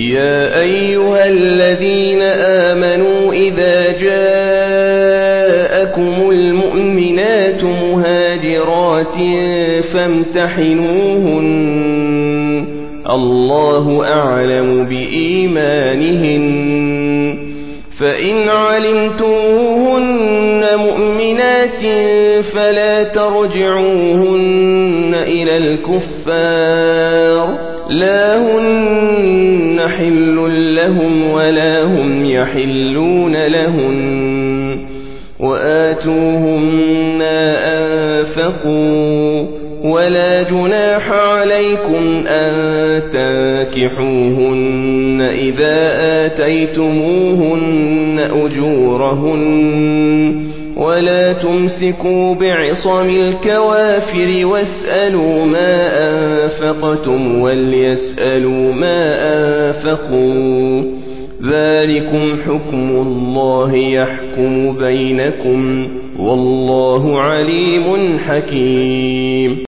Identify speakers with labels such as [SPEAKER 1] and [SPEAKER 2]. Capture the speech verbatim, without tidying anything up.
[SPEAKER 1] يا أيها الذين آمنوا إذا جاءكم المؤمنات مهاجرات فامتحنوهن الله أعلم بإيمانهن فإن علمتموهن مؤمنات فلا ترجعوهن إلى الكفار لا هن حل لهم ولا هم يحلون لهن وآتوهم ما أنفقوا ولا جناح عليكم أن تنكحوهن إذا آتيتموهن أجورهن ولا تمسكوا بعصم الكوافر واسألوا ما أنفقتم وليسألوا ما أنفقوا ذلكم حكم الله يحكم بينكم والله عليم حكيم.